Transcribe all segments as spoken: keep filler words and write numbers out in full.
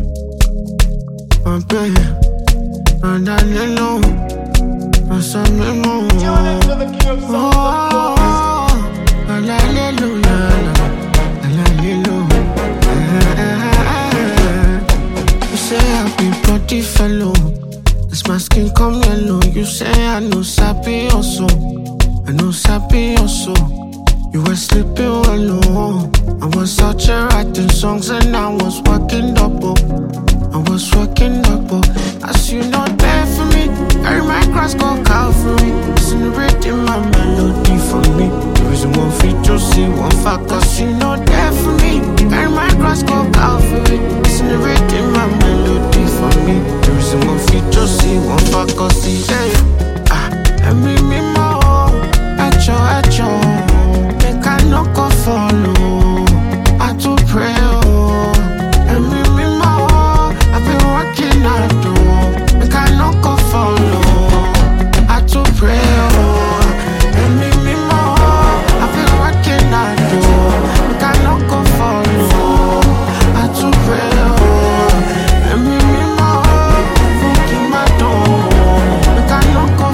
My baby, and I know, I saw me more. Oh, hallelujah, hallelujah. You say I be body fellow, as my skin come yellow. You say I know sappy also, I know sappy also. You were sleeping well low. I was out here writing songs and I was working double. I was working double. As you know, there for me. Carry my cross, go Calvary. Celebrating my melody for me. The reason one feet to see one fact, cause you know there for me. Carry my cross, go Calvary. Celebrating my melody for me. The reason one feet to see one fact, cause he say, ah, let me me more. Echo, echo. Make I no go follow. I do pray, oh. Let me me more. I've been working hard, oh. Make I no go follow. I do pray, oh. Let me me more. I've been working hard, oh. Make I no go follow. I do pray, oh. Let me me more. Fucking my door. Make I no go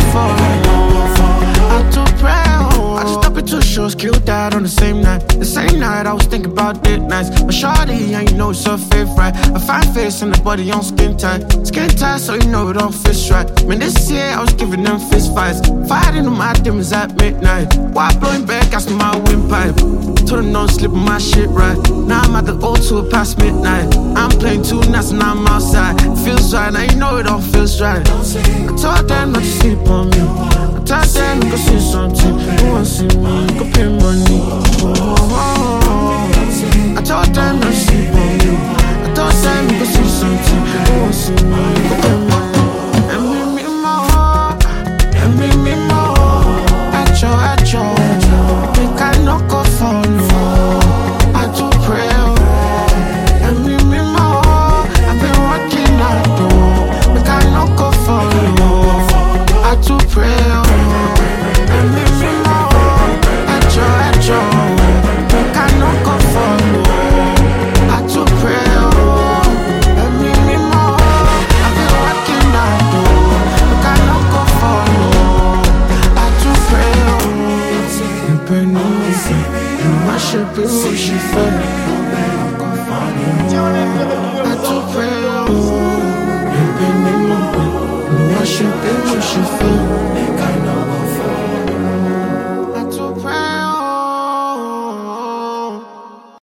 follow. I do pray, oh. I just stop at two shows, killed that on the same night. The same night I was thinking about it nice. But shawty, and you know it's her favorite. A fine face and the body on skin tight. Skin tight so you know it don't fit right. Man, this year I was giving them fist fights. Fighting on my demons at midnight. While blowing back, gas in my windpipe. Told them don't slip on my shit right. Now I'm at the O two past midnight. I'm playing two nights and I'm outside. Feels right, now you know it all feels right. I told them not to sleep on me. I told them to go see something. Who wants to see me? Go pay money. Oh, oh, oh. I told them not to sleep on you. I told them to go see something. Who wants to see me? Go pay money. And me, me more. And me, me more. Echo, echo. Make I no go follow. I do pray. And me, me more. I've been working hard, though. Make I no go follow. I do pray. And me, me more. Echo, echo. Make I no go follow. I do pray. And me, me more. I've been working hard, though. Make I no go follow. I do pray. You burn me, you mash up, you she fell.